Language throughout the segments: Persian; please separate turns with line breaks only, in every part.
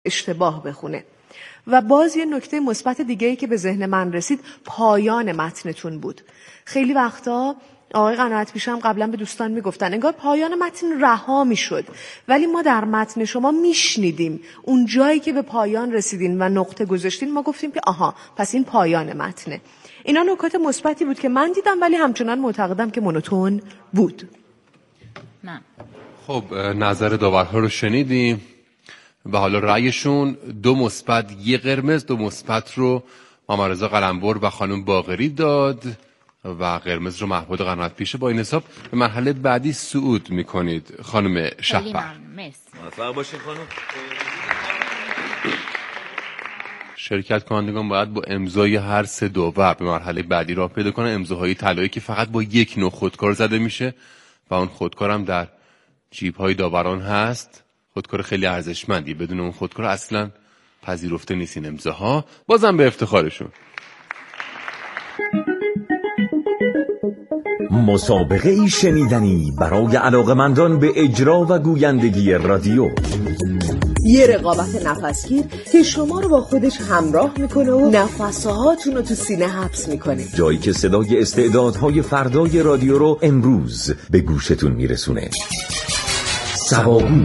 اشتباه بخونه. و باز یه نکته مثبت دیگه‌ای که به ذهن من رسید پایان متنتون بود. خیلی وقتا آقای قناعت پیشم قبلا به دوستان میگفتن انگار پایان متن رها میشد، ولی ما در متن شما میشنیدیم اون جایی که به پایان رسیدین و نقطه گذاشتین ما گفتیم که آها پس این پایان متنه. اینا نکات مثبتی بود که من دیدم، ولی همچنان معتقدم که مونوتون بود.
نه.
خب نظر داورها رو شنیدیم و حالا رأیشون 2 مثبت 1 قرمز. 2 مثبت رو محمد رضا قلمبر و خانم باقری داد و قرمز رو محمود قناعت پیشه. با این حساب به مرحله بعدی صعود میکنید خانم شهپر.
موفق باشید خانم.
شرکت کنندگان باید با امضای هر 3 داور به مرحله بعدی راه پیدا کنن. امضاهای طلایی که فقط با 1 نوع خودکار زده میشه و اون خودکار هم در جیب‌های داوران هست. خودکار خیلی ارزشمندی، بدون اون خودکار اصلا پذیرفته نیست این امضاها. بازم به افتخارشون.
مسابقه ای شنیدنی برای علاقمندان به اجرا و گویندگی رادیو.
یه رقابت نفسگیر که شما رو با خودش همراه میکنه و نفسهاتون رو تو سینه حبس میکنه.
جایی که صدای استعدادهای فردای رادیو رو امروز به گوشتون میرسونه. سواگو.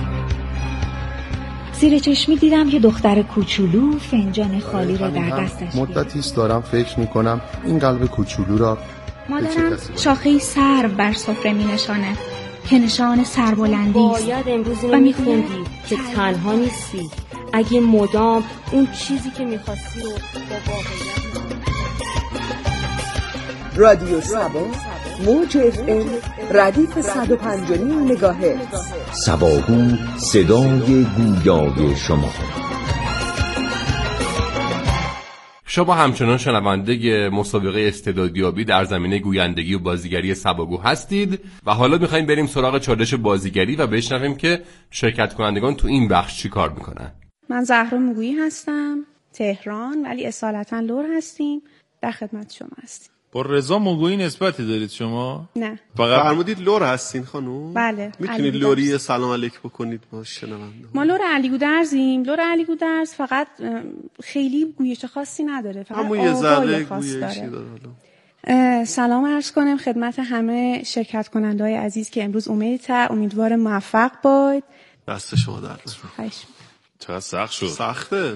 زیر چشمی دیدم یه دختر کوچولو فنجان خالی رو در دستش
مدتی است دارم فکر میکنم این قلب کوچولو را
مادرم شاخه سرو بر سفره می نشانه که نشان سربلندی است.
باید امروز اینو میخوندی که تنها نیستی. اگه مدام اون چیزی که میخواستی رو با واقعیت.
رادیو سبا موج FM ردیف 105.9 مگاهرتز.
سواگو، صدای گویای شما.
شما همچنان شنونده مسابقه استعدادیابی در زمینه گویندگی و بازیگری سواگو هستید و حالا میخوایم بریم سراغ چالش بازیگری و بشنویم که شرکت کنندگان تو این بخش چی کار میکنن.
من زهرا موگویی هستم، تهران، ولی اصالتا لر هستیم. در خدمت شما هستیم.
با رضا موگویی نسبتی دارید شما؟
نه.
فقط فرمودید لر هستین خانم؟
بله.
میتونید لری سلام علیک بکنید با شنونده؟
ما لر علیگودرزیم. لر علیگودرز فقط خیلی گویش خاصی نداره، فقط آوای خاص داره. سلام عرض کنم خدمت همه شرکت کننده‌های عزیز که امروز امیدوار موفق باید.
دست شما درد نکنه.
چقدر سخت شد.
سخته.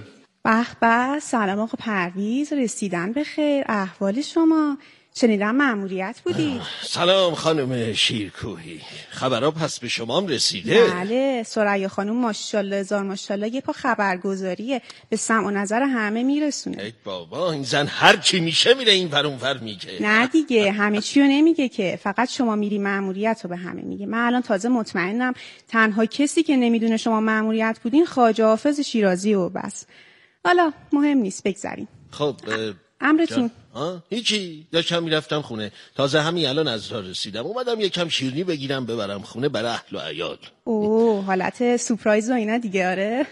به سلام آقا پرویز، رسیدن به خیر. احوال شما؟ شنیدم مأموریت بودی.
سلام خانم شیرکوهی، خبرها پس به شما هم رسیده؟
بله، ثریا خانم ماشاءالله هزار ماشاءالله یه پا خبرگزاریه، به سمع و نظر همه میرسونه.
ای بابا این زن هر چی میشه میره این ور اون ور میگه.
نه دیگه همه چی رو نمیگه که، فقط شما میری مأموریت رو به همه میگه. من الان تازه مطمئنم تنها کسی که نمیدونه شما مأموریت بودین خواجه حافظ شیرازی و بس. حالا مهم نیست، بگذاریم.
خب
امرتون.
هیچی، داشتم میرفتم خونه، تازه همین الان از راه رسیدم، اومدم یکم شیرینی بگیرم ببرم خونه برای اهل و عیال.
اوه حالت سورپرایز و اینا دیگه. آره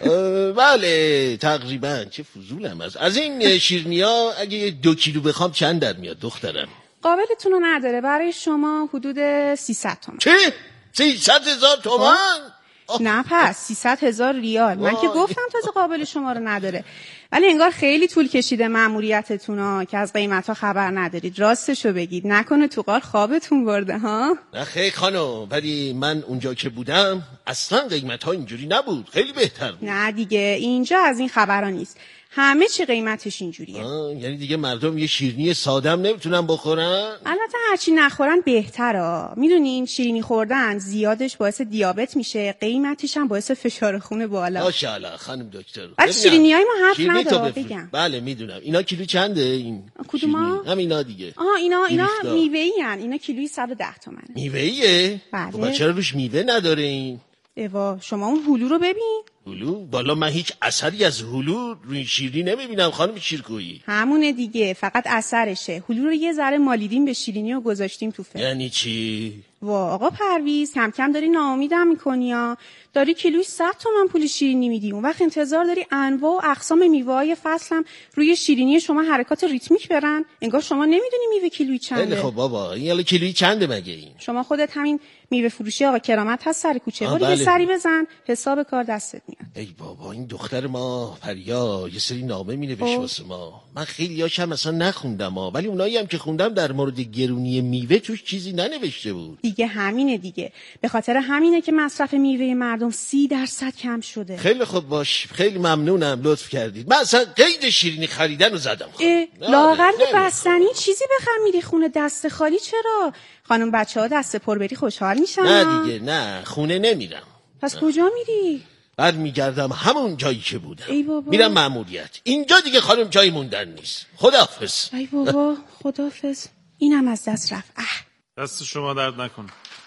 بله تقریبا. چه فضولم از این شیرینی‌ها. اگه 2 کیلو بخوام چند در میاد دخترم؟
قابلتون رو نداره، برای شما حدود 300 تومن.
چه؟ 300,000 تومن؟
نه پس 300,000 ریال. من که گفتم تازه قابل شما رو نداره، ولی انگار خیلی طول کشیده مأموریتتون که از قیمت‌ها خبر ندارید. راستشو بگید، نکنه تو غار خوابتون برده ها؟
نه خیلی خانم، ولی من اونجا که بودم اصلا قیمت‌ها اینجوری نبود، خیلی بهتر بود.
نه دیگه اینجا از این خبرها نیست، همه چی قیمتش اینجوریه.
یعنی دیگه مردم یه شیرینی سادم نمیتونن بخورن؟
البته هرچی نخورن بهتره. میدونین شیرینی خوردن زیادش باعث دیابت میشه، قیمتش هم باعث فشار خون بالا.
ماشاءالله خانم دکتر.
ولی شیرینیای ما حرف نداره بگم.
بله میدونم. اینا کیلو چنده این؟
کدوما؟
همینا دیگه.
اینا میوه‌ای ان. اینا کیلویی 110 تومنه.
میوه‌ایه؟
بله.
چرا روش میوه نداره این؟
ایوا شما اون هلو رو ببین.
هلو؟ بالا من هیچ اثری از هلو روی شیرینی نمیبینم خانم شیرکویی.
همونه دیگه، فقط اثرشه. هلو رو یه ذره مالیدیم به شیرینی و گذاشتیم تو فر.
یعنی چی؟
وا آقا پرویز کم کم داری ناامیدم میکنی ها. داری کیلویی 100 تومن پول شیرینی میدی، اون وقت انتظار داری انواع و اقسام میوه‌های فصل هم روی شیرینی شما حرکات ریتمیک برن؟ انگار شما نمیدونی میوه کیلویی چنده.
خیلی خب بابا، این الان کیلویی چنده مگه این؟
شما خودت همین میوه فروشی آقا کرامت هست سر کوچه، برو یه سری بزن حساب کار دستت میاد.
ای بابا این دختر ما پریا یه سری نامه مینوشت واسه ما، من خیلیاشم اصلا نخوندم ها، ولی اونایی هم که خوندم در مورد گرونی میوه توش چیزی ننوشته بود.
دیگه همینه دیگه، به خاطر همینه که مصرف میوه مردم 30% کم شده.
خیلی خوب باش، خیلی ممنونم، لطف کردید. من اصلا قید شیرینی خریدن رو زدم.
لااقل بستنی چیزی بخر میری خونه دست خالی چرا؟ خانم بچه‌ها دست پر بری خوشحال میشن.
نه دیگه نه، خونه نمیرم.
پس کجا میری؟
بعد میگردم همون جایی که بودم.
ای بابا.
میرم مأموریت. اینجا دیگه خانم جایی موندن نیست. خداحافظ.
ای بابا خداحافظ. اینم از دست رفت.
دست شما درد نکنه.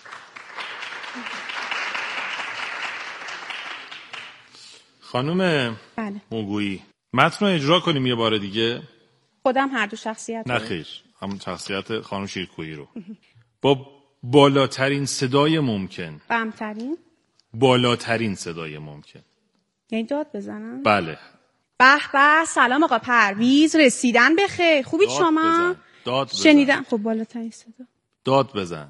خانم
بله.
موگویی متن رو اجرا کنیم یه بار دیگه.
خودم هر دو شخصیت
نه خیر، همون شخصیت خانم شیرکویی رو با بالاترین صدای ممکن.
بمترین؟
بالاترین صدای ممکن.
یعنی داد بزنم؟
بله.
به به، سلام آقا پرویز، رسیدن بخیر. خوبید شما؟
داد بزن.
شنیدم. خب بالاترین صدا.
داد بزن.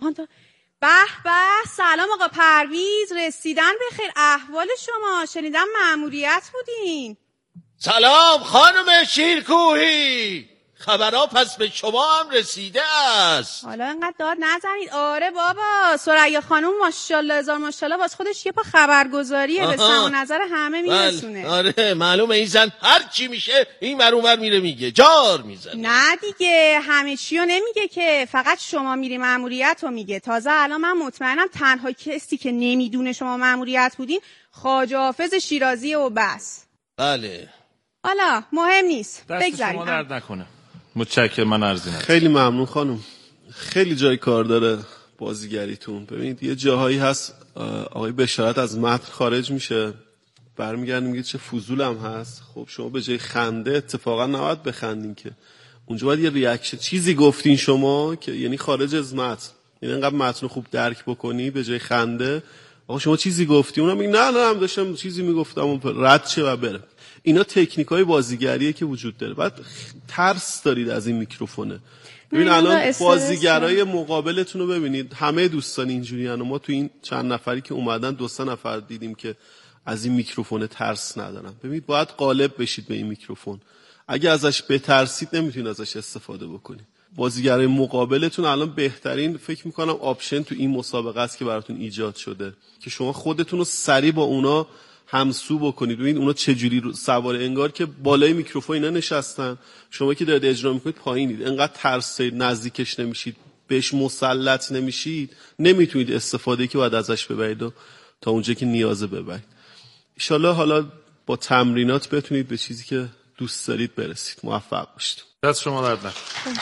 به به، سلام آقا پرویز، رسیدن بخیر. احوال شما؟ شنیدم مأموریت بودین.
سلام خانم شیرکوهی، خبرها پس به شما هم رسیده است.
حالا اینقدر داد نزنید. آره بابا، ثریا خانم ماشاءالله هزار ماشاءالله واسه خودش یه پا خبرگزاریه، به سمع و نظر همه میرسونه.
آره معلومه این زن هر چی میشه این ور اون ور میره میگه، جار میزنه.
نه دیگه همه چیو نمیگه که، فقط شما میری مأموریت رو میگه. تازه الان من مطمئنم تنها کسی که نمیدونه شما مأموریت بودین خواجه حافظ شیرازی و بس.
بله.
حالا مهم نیست،
بگذاریم. دست شما درد نکنه. متشکرم. من عرضی ندارم.
خیلی ممنون خانم. خیلی جای کار داره بازیگریتون. ببینید یه جاهایی هست آقای بشارت از متن خارج میشه، برمیگردیم میگه چه فضولم هست. خب شما به جای خنده اتفاقا نباید بخندین، که اونجا باید یه ریاکشن چیزی گفتین شما که یعنی خارج از متن، یعنی انقدر متن خوب درک بکنی به جای خنده آقا شما چیزی گفتی، اونم میگه نه من داشتم چیزی میگفتم و رد شه و بره. اینا تکنیکای بازیگریه که وجود داره. بعد ترس دارید از این میکروفونه. ببین الان بازیگرای مقابلتون رو ببینید، همه دوستان اینجوری ان. ما تو این چند نفری که اومدن 2-3 نفر دیدیم که از این میکروفون ترس ندارن. ببینید باید غالب بشید به این میکروفون. اگه ازش بترسید نمیتونید ازش استفاده بکنید. بازیگرای مقابلتون الان بهترین فکر میکنم آپشن تو این مسابقه است که براتون ایجاد شده که شما خودتون رو سریع با اونا همسو بکنید. ببین اونا چجوری سوار، انگار که بالای میکروفون اینا نشستن، شما که دارید اجرا میکنید پایینید. انقدر ترسید، نزدیکش نمیشید، بهش مسلط نمیشید، نمیتونید استفاده که باید ازش ببرید و تا اونجا که نیازه ببرید. ان شاءالله حالا با تمرینات بتونید به چیزی که دوست دارید برسید. موفق باشید.
دست شما درد نکنه.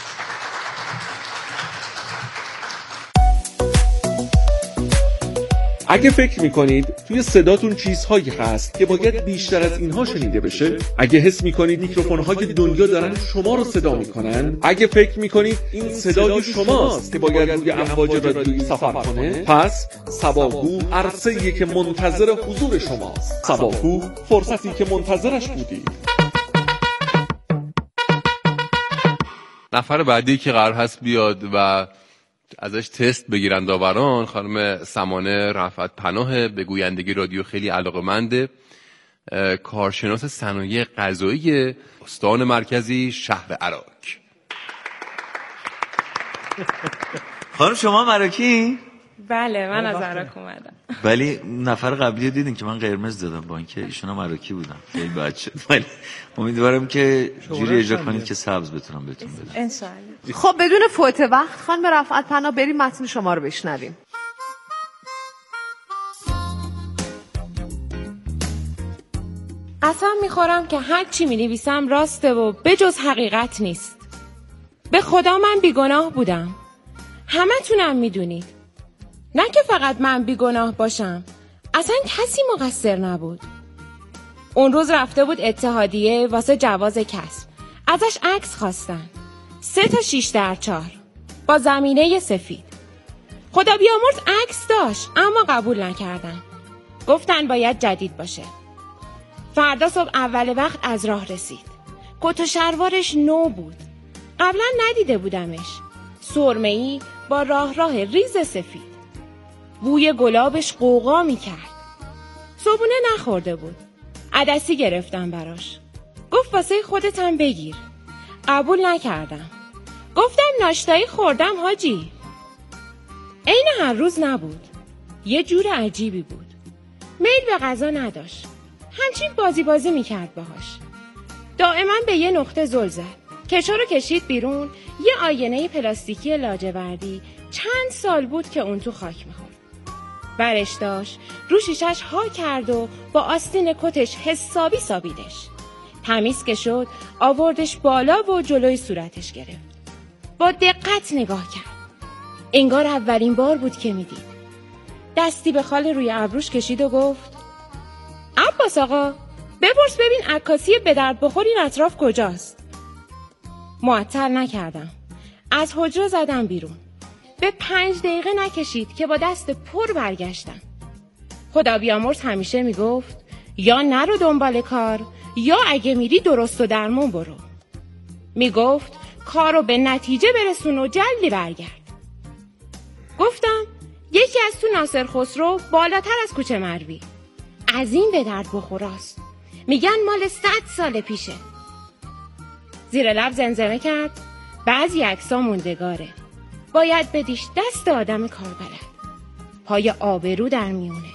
اگه فکر میکنید توی صداتون چیزهایی هست که باید بیشتر از اینها شنیده بشه، اگه حس میکنید میکروفون‌های دنیا دارن شما رو صدا میکنن، اگه فکر میکنید این صدای شماست که باید روی امواج رادیویی سفر کنه، پس سباگو عرصه‌ای که منتظر حضور شماست. سباگو فرصتی که منتظرش بودید.
نفر بعدی که قرار هست بیاد و ازش تست بگیرن داوران، خانم سمانه رفعت پناه، به گویندگی رادیو خیلی علاقه‌منده، کارشناس صنایع غذایی استان مرکزی شهر عراق.
خانم شما مراکی؟
بله من از عراق اومدم.
ولی نفر قبلی دیدین که من قرمز دادم با اینکه ایشون هم عراقی بودن، خیلی بد شد. ولی امیدوارم که جوری اجرا کنید که سبز بتونم بهتون بدم
انشالله.
خب بدون فوت وقت خانم رفعت پناه بریم متن شما رو بشنویم.
قسم میخورم که هر چی مینویسم راسته و بجز حقیقت نیست. به خدا من بیگناه بودم. همه تونم میدونید. نه که فقط من بیگناه باشم، اصلا کسی مقصر نبود. اون روز رفته بود اتحادیه واسه جواز کسب، ازش عکس خواستن 3 تا 6 در 4 با زمینه سفید. خدا بیامرز عکس داشت اما قبول نکردن. گفتن باید جدید باشه. فردا صبح اول وقت از راه رسید. کت و شلوارش نو بود. قبلا ندیده بودمش. سرمه‌ای با راه ریز سفید. بوی گلابش قوقا می‌کرد. صبحونه نخورده بود. عدسی گرفتم براش. گفت واسه خودتم بگیر. قبول نکردم. گفتم ناشتایی خوردم حاجی. عین هر روز نبود. یه جور عجیبی بود. میل به غذا نداشت. همچین بازی میکرد باهاش. دائما به یه نقطه زل زد. کشو رو کشید بیرون. یه آینه پلاستیکی لاجوردی چند سال بود که اون تو خاک میخورد. برش داشت. رو شیشش ها کرد و با آستین کتش حسابی سابیدش. تمیز که شد آوردش بالا و جلوی صورتش گرفت. با دقت نگاه کرد. انگار اولین بار بود که میدید. دستی به خال روی ابروش کشید و گفت عباس آقا بپرس ببین عکاسی به درد بخور این اطراف کجاست. معطل نکردم. از حجره زدم بیرون. به 5 دقیقه نکشید که با دست پر برگشتم. خدا بیامرز همیشه میگفت یا نرو دنبال کار یا اگه میری درست و درمون برو. میگفت کارو به نتیجه برسون و جلدی برگرد. گفتم یکی از تو ناصر خسرو بالاتر از کوچه مروی. از این به درد بخوراست. میگن مال 100 سال پیشه. زیر لب زمزمه کرد بعضی عکسا موندگاره. باید بدیش دست آدم کار بلد. پای آبرو در میونه.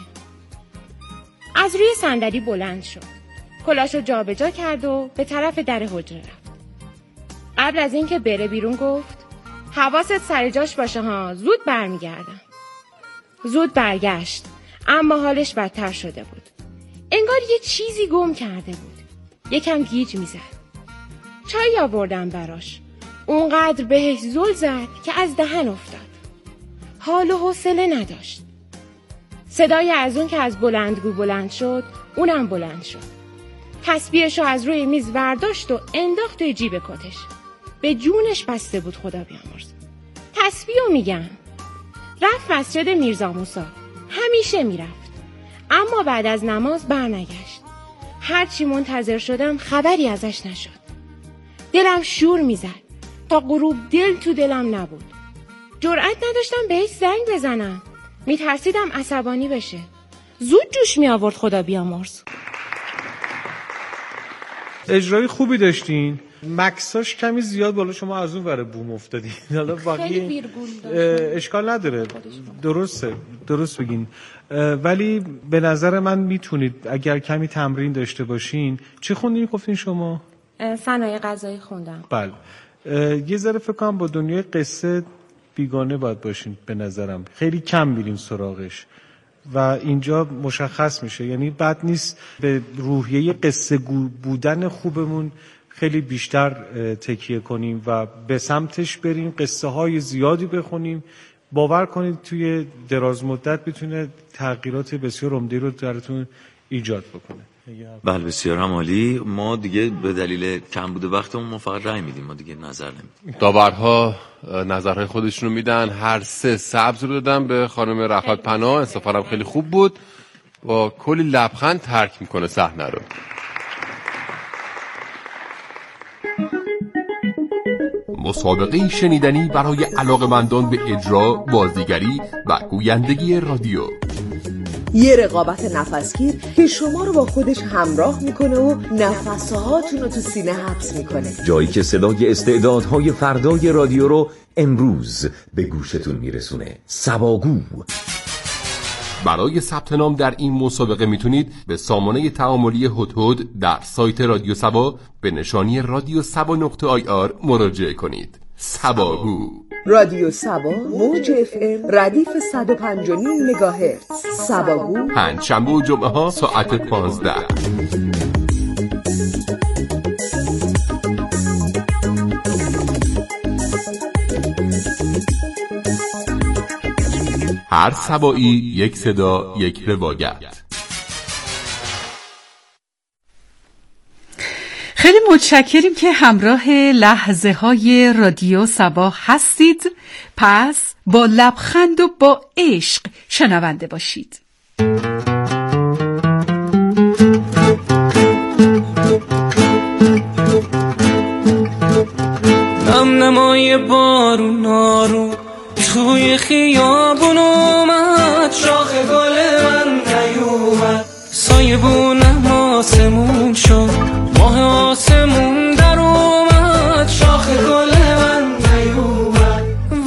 از روی صندلی بلند شد. کلاشو جابجا کرد و به طرف در حجره رفت. قبل از اینکه بره بیرون گفت حواست سر جاش باشه ها، زود برمیگردم. زود برگشت اما حالش بدتر شده بود. انگار یه چیزی گم کرده بود. یکم گیج میزد. چای آوردم براش. اونقدر بهش زل زد که از دهن افتاد. حال و حوصله نداشت. صدای از اون که از بلندگو بلند شد اونم بلند شد. تسبیحشو از روی میز برداشت و انداخت توی جیب کتش. به جونش بسته بود خدا بیامرز. تسبیحو میگم. رفت مسجد میرزا موسی. همیشه میرفت. اما بعد از نماز برنگشت. هرچی منتظر شدم خبری ازش نشد. دلم شور میزد. تا غروب دل تو دلم نبود. جرأت نداشتم بهش زنگ بزنم. میترسیدم عصبانی بشه. زود جوش می آورد خدا بیامرز.
اجرای خوبی داشتین. مکساش کمی زیاد بالا، شما از اون ور بوم افتادین. حالا باقی اشکال نداره. درست بگین. ولی به نظر من میتونید اگر کمی تمرین داشته باشین. چی خوندین گفتین شما؟
صنایع غذایی خوندم.
بله. یه ذره فکر کنم با دنیای قصه بیگانه باید باشین به نظرم. خیلی کم میرین سراغش و اینجا مشخص میشه. یعنی بد نیست به روحیه قصه گو بودن خوبمون خیلی بیشتر تکیه کنیم و به سمتش بریم، قصه های زیادی بخونیم. باور کنید توی دراز مدت میتونه تغییرات بسیار عمده رو درتون ایجاد بکنه.
بله بسیار هم عالی. ما دیگه به دلیل کمبود وقتمون ما فقط رأی میدیم، ما دیگه نظر نمیدیم.
داورها نظرهای خودشونو میدن. هر 3 سبز رو دادن به خانم رفعت پناه. استفاده‌ام خیلی خوب بود. با کلی لبخند ترک میکنه صحنه رو.
مسابقه شنیدنی برای علاقه‌مندان به اجرا، بازیگری و گویندگی رادیو.
یه رقابت نفسگیر که شما رو با خودش همراه میکنه و نفسهاتون رو تو سینه حبس میکنه.
جایی که صدای استعدادهای فردای رادیو رو امروز به گوشتون میرسونه. سباگو.
برای ثبت نام در این مسابقه میتونید به سامانه تعاملی هدهد در سایت رادیو سبا به نشانی رادیو سبا.ir مراجعه کنید. سباگو.
رادیو سبا موج FM ردیف 105.9 مگاهرتز. سباگو.
پنجشنبه و جمعه ها ساعت 15. هر سبایی یک صدا، یک روایت.
خیلی متشکریم که همراه لحظه های رادیو صبا هستید. پس با لبخند و با عشق شنونده باشید.
نمای بارون آروم توی خیابون اومد، شاخ گل من نیومد، سایبونم آسمون شد، ماه آسمون در اومد، شاخ گل من نیومد.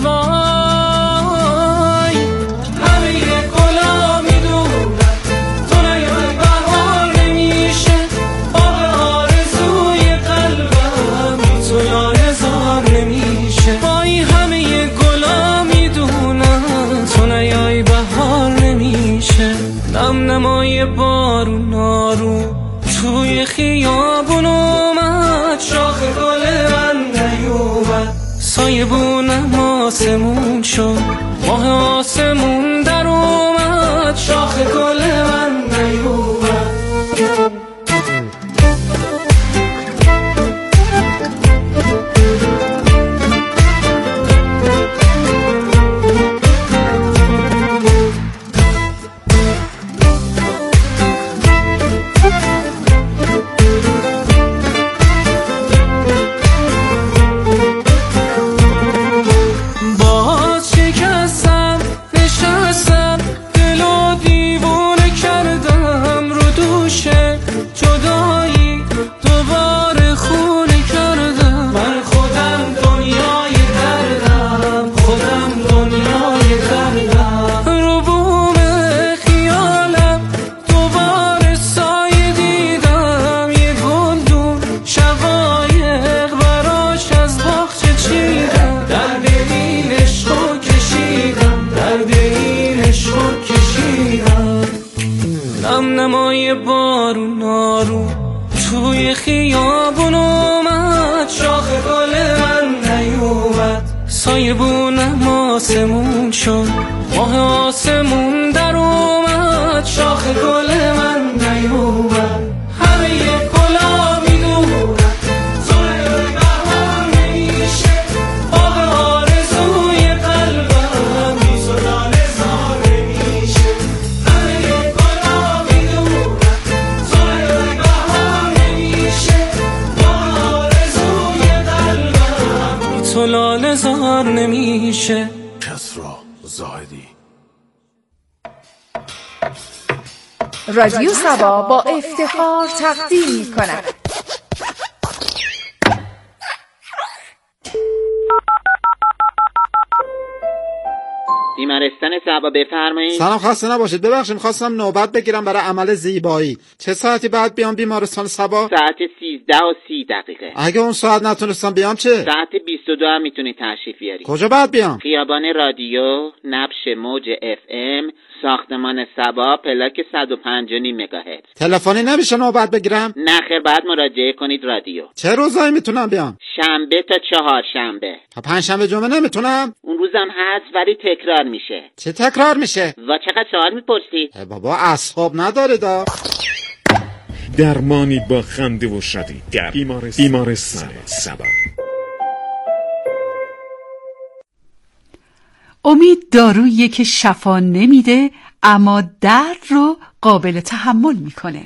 وای همه گلا میدونن تو نیای بهار نمیشه، باغ آرزوی قلبم بی تو لاله‌زار نمیشه. وای همه گلا میدونن تو نیای بهار نمیشه. نمای بارون آروم توی خیابون اومد، شاخ گل من نیومد، سایبونم آسمون شد، ماه آسمون در اومد، شاخ گل من نیومد. نمای بارون آروم توی خیابون اومد، شاخ گل من نیومد، سایبونم آسمون شد، ماه آسمون در اومد، شاخ گل من نیومد. همه گلا میدونن تو نیای بهار نمیشه، باغ آرزوی قلبم بی تو لاله‌زار نمیشه. همه گلا میدونن تو نیای بهار نمیشه، باغ آرزوی قلبم بی تو لاله‌زار نمیشه.
کسرا زاهدی.
رادیو صبا با افتخار تقدیم می‌کند.
بیمارستان صبا بفرمایید.
سلام، خسته نباشید. ببخشید می‌خواستم نوبت بگیرم برای عمل زیبایی. چه ساعتی بعد بیام بیمارستان صبا؟
ساعت 13:30.
اگه اون ساعت نتونستم بیام چه؟
ساعت 22 هم میتونید تشریف بیارید.
کجا بعد بیام؟
خیابان رادیو، نبش موج FM، ساختمان صبا، پلاک 105.5 مگاهرتز.
تلفنی نمیشه نوبت بگیرم؟
نه خیر، بعد مراجعه کنید رادیو.
چه روزایی میتونم بیام؟
شنبه تا چهارشنبه.
تا پنجشنبه جمعه نمیتونم؟
اون روزم هست ولی تکرار میشه.
چه تکرار میشه؟
و چقدر سوال میپرسید؟
بابا اعصاب نداره.
درمانی با خنده و شادی در بیمارستان صبا.
امید دارویی که شفا نمیده اما درد رو قابل تحمل میکنه.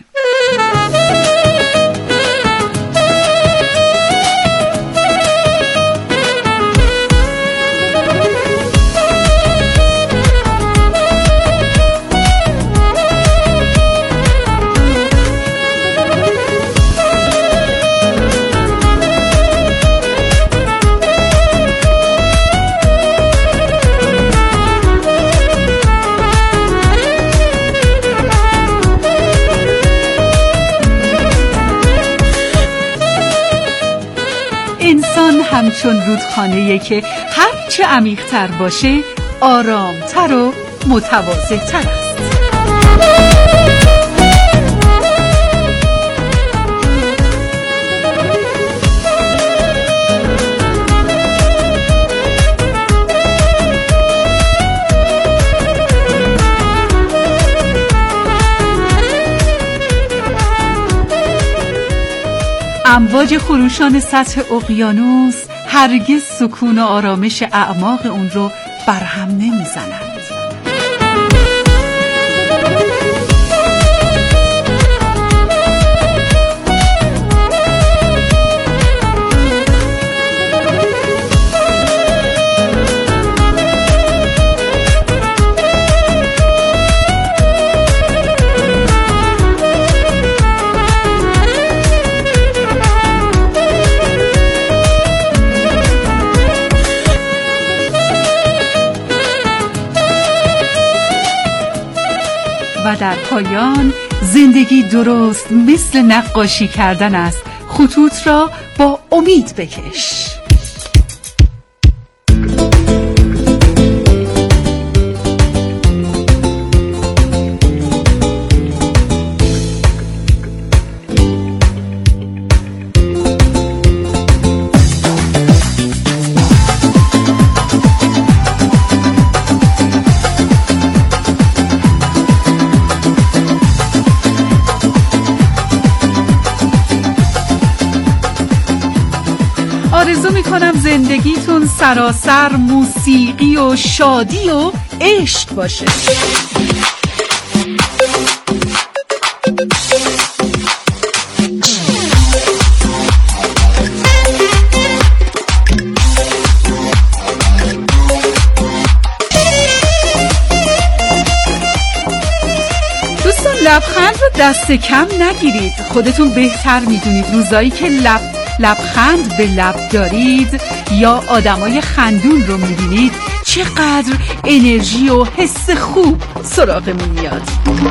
همچون رودخانه‌ای که هرچه عمیق‌تر باشه آرام‌تر و متواضع‌تر است. امواج خروشان سطح اقیانوس هرگز سکون و آرامش اعماق اون رو برهم نمیزنند. و در پایان زندگی درست مثل نقاشی کردن است. خطوط را با امید بکش. آرزو میکنم زندگیتون سراسر موسیقی و شادی و عشق باشه. دوستان لبخند رو دست کم نگیرید. خودتون بهتر میدونید روزایی که لبخند به لب دارید یا آدمای خندون رو میبینید چقدر انرژی و حس خوب سراغمون میاد.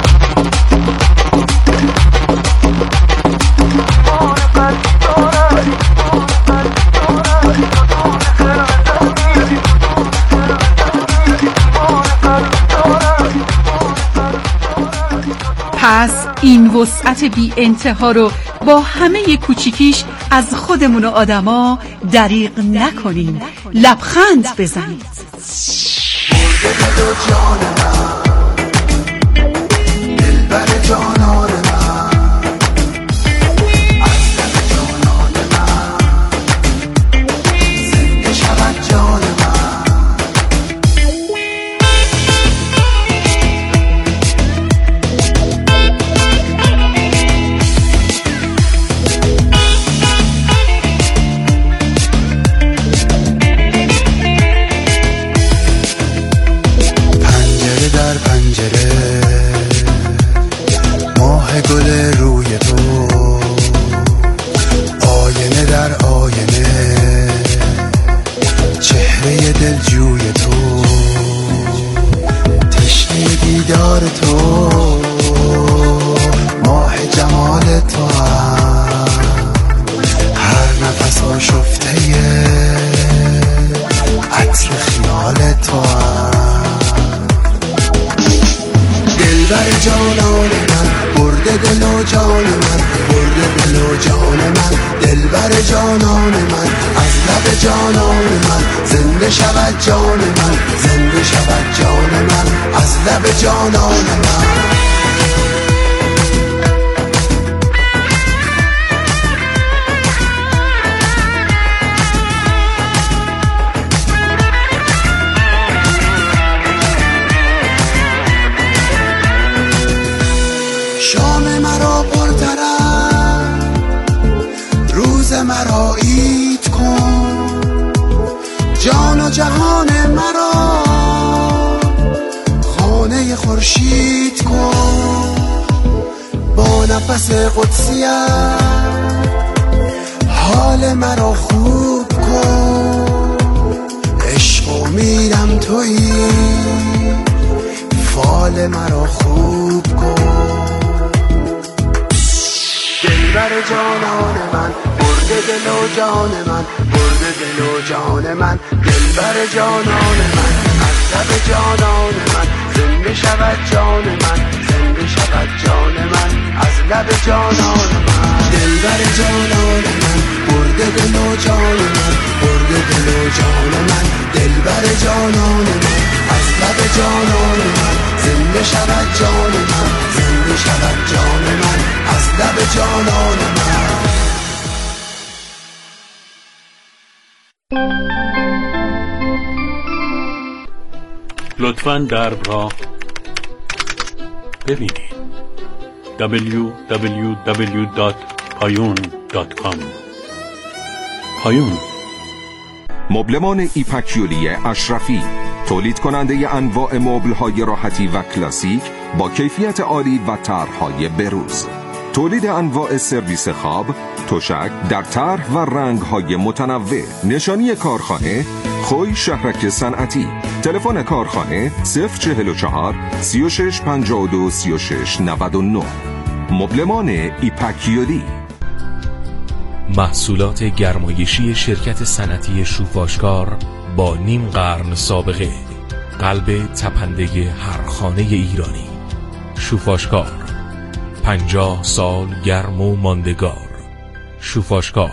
پس این وسعت بی انتها رو با همه کوچیکیش از خودمون و آدما دریغ نکنیم. لبخند بزنید.
لطفاً درب را ببینید. www.payun.com پایون.
مبلمان ایپکیولی اشرفی، تولید کننده انواع مبل‌های راحتی و کلاسیک با کیفیت عالی و طرح‌های بروز. تولید انواع سرویس خواب، تشک در طرح و رنگ‌های متنوع. نشانی کارخانه خوی شهرک صنعتی. تلفن کارخانه 044 36 52 36 99. مبلمان ایپکیولی.
محصولات گرمایشی شرکت صنعتی شوفاشکار با نیم قرن سابقه، قلب تپنده هر خانه ایرانی. شوفاشکار، 50 سال گرم و ماندگار. شوفاشکار.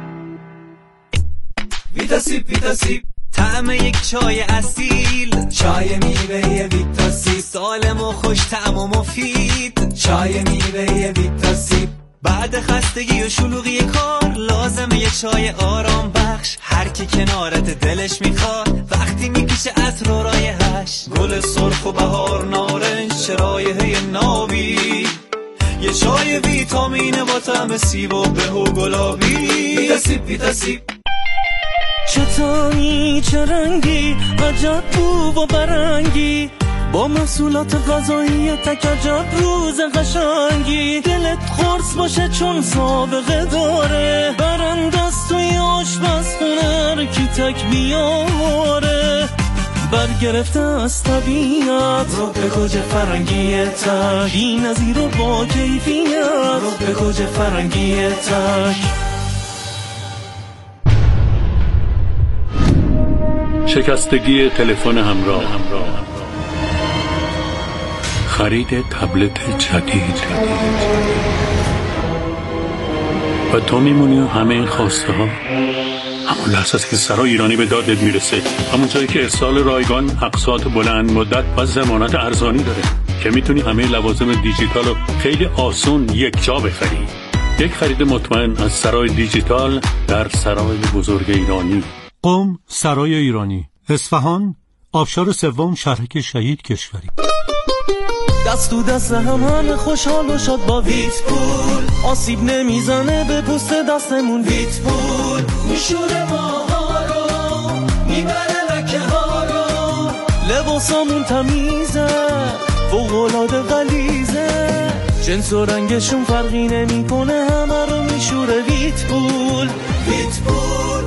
ویتاسیب طعم یک چای اصیل، چای میوه ویتاسیب، سالم و خوش طعم و مفید. چای میوه ویتاسیب بعد خستگی و شلوغی کار لازمه یه چای آرام بخش. هر کی کنارت دلش میخواد وقتی میکشه عطر و رایحش، گل سرخ و بهار نارنج چه رایحه نابی. یه چای ویتامینه با طعم سیب و به و گلابی. ویتاسیب چطوری چه رنگی، عجب بو و برنگی، با محصولات غذایی تک عجب روز قشنگی. دلت خورس باشه چون سابقه داره، برندست توی آشپزخونه کی تک بیاره. برگرفته از طبیعت رو به گوجه فرنگی تک، بی نظیر و با کیفیت رو به گوجه فرنگی تک.
شکستگی تلفن همراه، خرید تبلت جدید و تو میمونی و همه این خواسته ها همون لحظه است که سرای ایرانی به دادت میرسه، همون جایی که ارسال رایگان، اقساط بلند مدت و ضمانت ارزانی داره که میتونی همه لوازم دیجیتال رو خیلی آسون یک جا بخری. یک خرید مطمئن از سرای دیجیتال در سرای بزرگ ایرانی.
قم سرای ایرانی، اصفهان آبشار سوم شهرک شهید کشوری.
دست تو دست همه خوشحال و شاد با ویت پول، آسیب نمیزنه به پوست دستمون. ویت پول میشوره ماها رو، میبره لکه ها رو، لباسامون تمیزه فوق‌العاده غلیظه، جنس و رنگشون فرقی نمیکنه همه رو میشوره. ویت پول. ویت پول.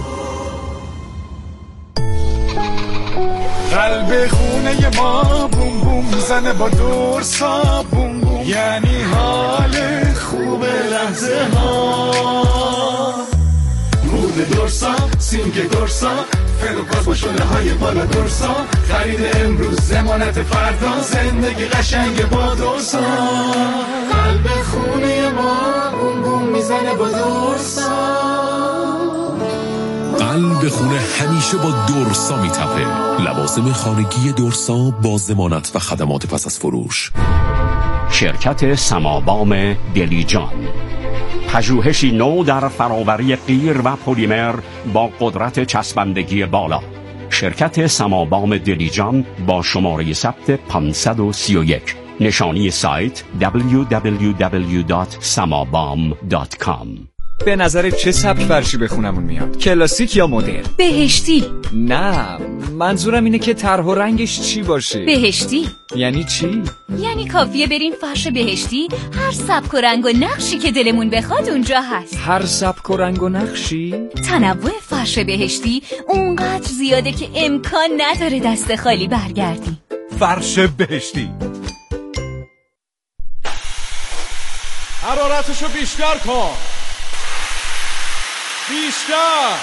قلب خونه ما بوم بوم میزنه با دورسا بوم بوم، یعنی حال خوب لحظه ها. مود دورسا، سینگ دورسا، فروکاس با شله های بالا دورسا، خرید امروز ضمانت فردا، زندگی قشنگ با دورسا. قلب خونه ما بوم بوم میزنه با دورسا.
قلب خونه همیشه با دورسا میتپه. لوازم خانگی دورسا با ضمانت و خدمات پس از فروش.
شرکت سمابام دلیجان، پژوهشی نو در فراوری قیر و پلیمر با قدرت چسبندگی بالا. شرکت سمابام دلیجان با شماره ثبت 531. نشانی سایت www.samabam.com.
به نظر چه سبک فرشی بخونمون میاد؟ کلاسیک یا مدرن؟
بهشتی.
نه، منظورم اینه که طرح و رنگش چی باشه.
بهشتی
یعنی چی؟
یعنی کافیه بریم فرش بهشتی، هر سبک و رنگ و نقشی که دلمون بخواد اونجا هست.
هر سبک و رنگ و نقشی؟
تنوع فرش بهشتی اونقدر زیاده که امکان نداره دست خالی برگردی.
فرش بهشتی.
حرارتشو بیشتر کن، بیشتر.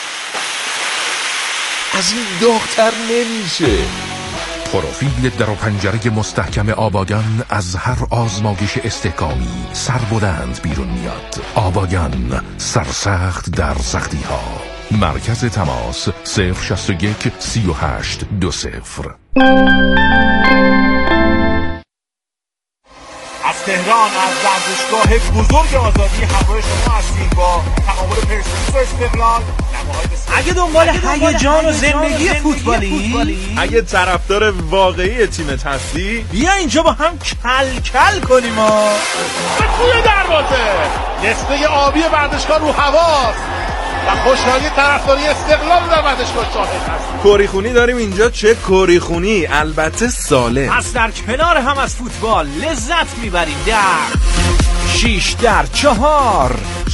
از این داغ‌تر نمیشه. پروفیل در و پنجره مستحکم آباگان از هر آزمایش استحکامی سربلند بیرون میاد. آباگان، سرسخت در سختی ها. مرکز تماس 061 38 20.
از
تهران از ورزشگاه بزرگ آزادی همراه شما هستیم با تقابل پرسپولیس و استقلال.
اگه دنبال هیجان و زندگی فوتبالی،
اگه طرفدار واقعی تیمت هستی،
بیا اینجا با هم کل کل کنیم.
توی دروازه نصفه آبی ورزشگاه رو هواست و خوشحالی طرفداری استقلال در ورزشگاه شاهد هست. کوریخونی داریم اینجا، چه کوریخونی، البته سالم.
پس در کنار هم از فوتبال لذت میبریم در 6 در 4